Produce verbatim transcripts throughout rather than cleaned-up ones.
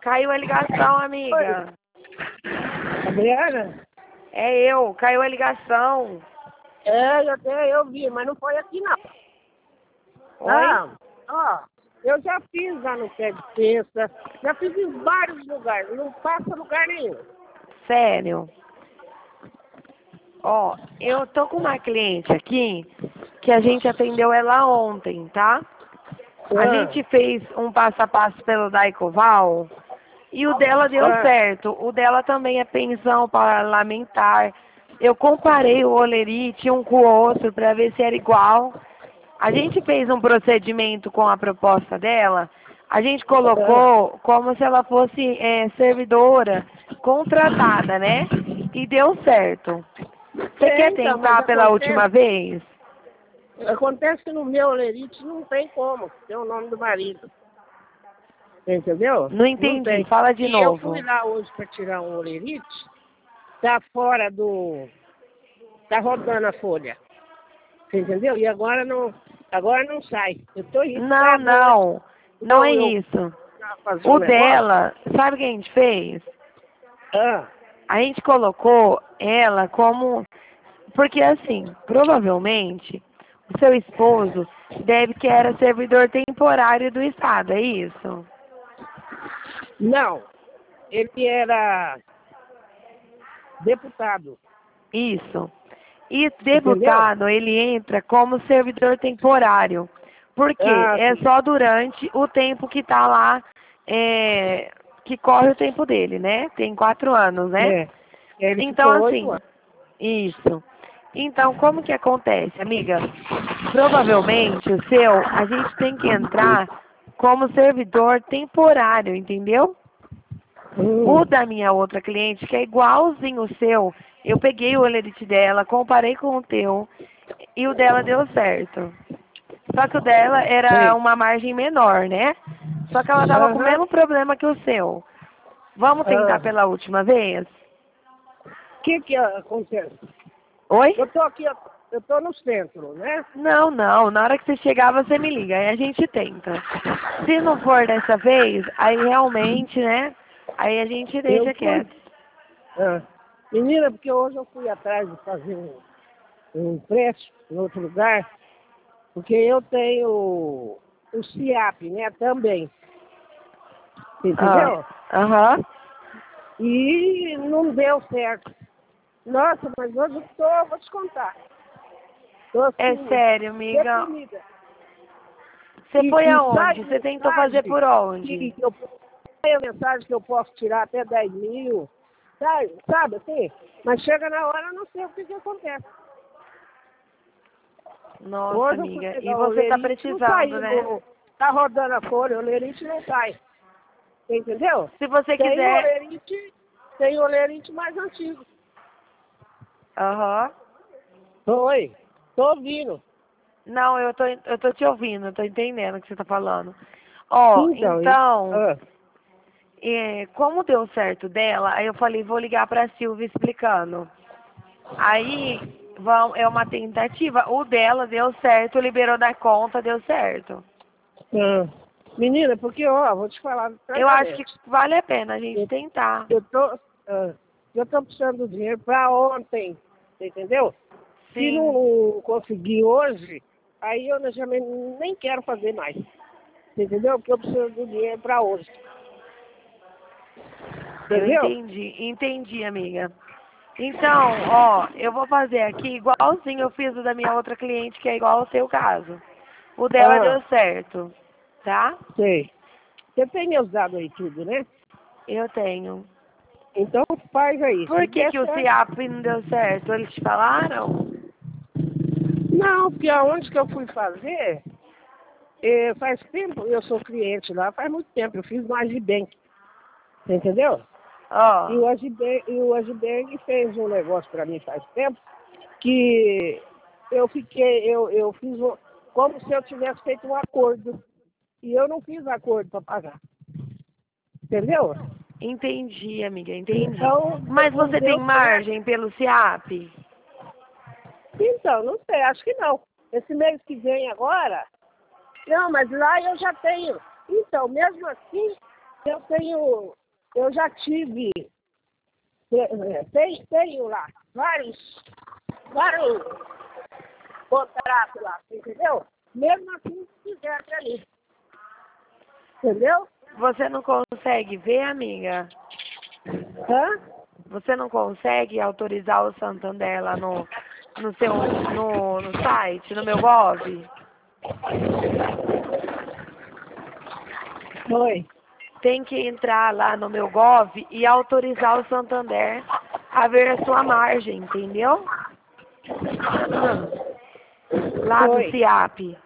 Caiu a ligação, Oi, amiga. Adriana? É eu, caiu a ligação. É, eu até eu vi, mas não foi aqui não. Oi? Não, ó, eu já fiz lá no pé de cesta, já fiz em vários lugares, não passa lugar nenhum. Sério? Ó, eu tô com uma cliente aqui que a gente atendeu ela ontem, tá? A Ah, gente fez um passo a passo pelo Daicoval e o dela deu ah, certo. O dela também é pensão parlamentar. Eu comparei o olerite um com o outro para ver se era igual. A gente fez um procedimento com a proposta dela. A gente ah. colocou como se ela fosse é, servidora contratada, né? E deu certo. Você É, quer então, mas tentar pela última acontece, vez? acontece que no meu lerite não tem como, tem o nome do marido. Entendeu? Não Não entendi. tem. Fala de E eu fui novo. lá hoje para tirar um olerite, tá fora do. Tá rodando a folha. Você entendeu? E agora não, agora não sai. Eu tô Não, irritado hoje. não. Não é Não, eu isso. vou fazer um O negócio. dela, sabe o que a gente fez? Ah, A gente colocou ela como. Porque assim, provavelmente, o seu esposo deve que era servidor temporário do Estado, é isso? não, ele era deputado. Isso. E Entendeu? deputado, ele entra como servidor temporário. Porque Ah, é sim. só durante o tempo que está lá, é, que corre o tempo dele, né? Tem quatro anos, né? É. Ele Então, ficou oito assim, anos. isso. Então, como que acontece, amiga? Provavelmente o seu, a gente tem que entrar como servidor temporário, entendeu? O Hum, da minha outra cliente, que é igualzinho o seu, eu peguei o olerite dela, comparei com o teu, e o dela deu certo. Só que o dela era sei. uma margem menor, né? Só que ela tava com o Aham. mesmo problema que o seu. Vamos tentar Ah. pela última vez? O que que acontece? Oi? Eu tô aqui, eu tô no centro, né? Não, não. Na hora que você chegar, você me liga. Aí a gente tenta. Se não for dessa vez, aí realmente, né? Aí a gente Eu deixa fui. quieto. Ah. Menina, porque hoje eu fui atrás de fazer um, um empréstimo em outro lugar, porque eu tenho o CIAP, né, também, Ah, entendeu? aham. E não deu certo. Nossa, mas hoje eu tô, vou te contar, tô É assim, sério, amiga. deprimida. Você E, foi e sai aonde? Você tentou fazer mensagem por onde? que eu sai a mensagem que eu posso tirar até dez mil, sabe, sabe assim? Mas chega na hora, eu não sei o que, que acontece. Nossa, Hoje eu fui amiga. E pegar o você tá lerite, não precisando, saiu, né? no, tá rodando a folha, o lerite não sai. Você entendeu? Se você Tem o quiser. lerite, tem o lerite mais antigo. Aham. Oi, tô ouvindo. Não, eu tô, eu tô te ouvindo, eu tô entendendo o que você tá falando. Ó, Então, e, então, ah, é, como deu certo dela, aí eu falei, vou ligar pra Silvia explicando. Aí, vão, é uma tentativa. O dela deu certo, liberou da conta, deu certo. ah. Menina, porque, ó, vou te falar Eu acho que francamente. vale a pena a gente Eu, tentar. eu tô, ah, eu tô precisando do dinheiro pra ontem, você entendeu? Se Sim, não conseguir hoje, aí eu já nem nem quero fazer mais. Você entendeu? Porque eu preciso do dinheiro pra hoje. eu Entendeu? entendi. Entendi, amiga. Então, ó, eu vou fazer aqui igualzinho eu fiz o da minha outra cliente, que é igual ao seu caso. O dela Ah, deu certo, tá? sei. Você tem meus dados aí tudo, né? Eu tenho. Então faz aí. Se Por que der que o certo. CIAP não deu certo? Eles te falaram? Não, porque aonde que eu fui fazer, eh, faz tempo, eu sou cliente lá, faz muito tempo, eu fiz no Agibank, entendeu? E Ó, o Agibank, e o Agibank fez um negócio para mim faz tempo, que eu fiquei, eu, eu fiz um, como se eu tivesse feito um acordo. E eu não fiz acordo para pagar. Entendeu? entendi, amiga, entendi. Então, Mas não você tem deu certo. margem pelo CIAP? Então, não sei, acho que não. Esse mês que vem agora, não, mas lá eu já tenho. Então, mesmo assim, eu tenho eu já tive, tem, tenho lá vários, vários contratos lá, entendeu? Mesmo assim, se quiser ali. Entendeu? Você não consegue ver, amiga? Hã? Você não consegue autorizar o Santander lá no, no seu no, no site, no meu Gov? Oi. Tem que entrar lá no meu Gov e autorizar o Santander a ver a sua margem, entendeu? Lá do Oi. CIAP.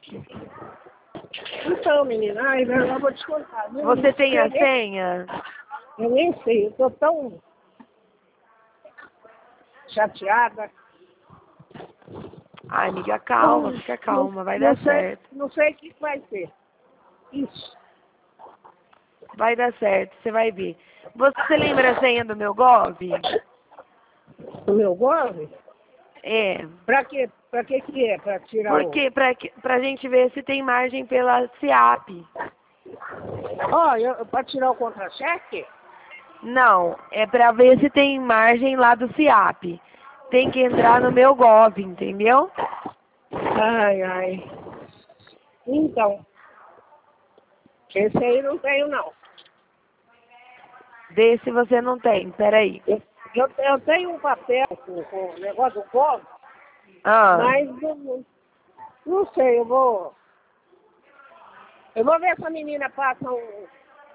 Então, menina, ai, eu vou te contar. Viu? Você tem a Eu nem- senha? Eu nem sei, eu tô tão chateada. Ai, amiga, calma, fica calma, vai Não dar sei, certo. não sei o que vai ser. Isso. Vai dar certo, você vai ver. Você lembra a senha do meu Gov? O meu Gov? É. Pra quê? Pra que que é? Pra tirar o... Porque pra, que- pra gente ver se tem margem pela CIAP. Ó, eu, pra tirar o contra-cheque? Não, é pra ver se tem margem lá do CIAP. Tem que entrar no meu Gov, entendeu? Ai, ai. Então, esse aí não tenho, não. Vê se você não tem, peraí. Eu, eu, eu tenho um papel com, com o negócio do Gov, Ah, mas não, não sei, eu vou... Eu vou ver se a menina passa um,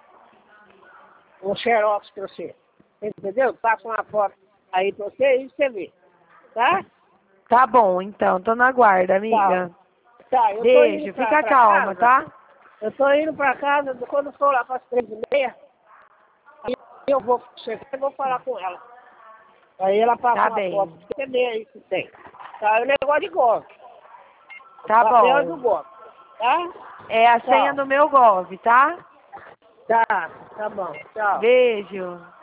um xerox pra você. Entendeu? Passa uma foto aí pra você e você vê. Tá? tá bom, então, tô na guarda, Tá. amiga. Tá, eu tô Beijo, indo pra, fica pra calma, casa. tá? Eu tô indo pra casa, quando for lá para as três e meia, aí eu vou chegar e vou falar com ela. Aí ela passa Tá uma bem. foto pra você ver aí se tem. Tá? É o negócio de Gov. Tá O papel é do bom. Gov. Tá? É a senha Tchau. do meu Gov, tá? Tá, tá bom. Tchau. Beijo.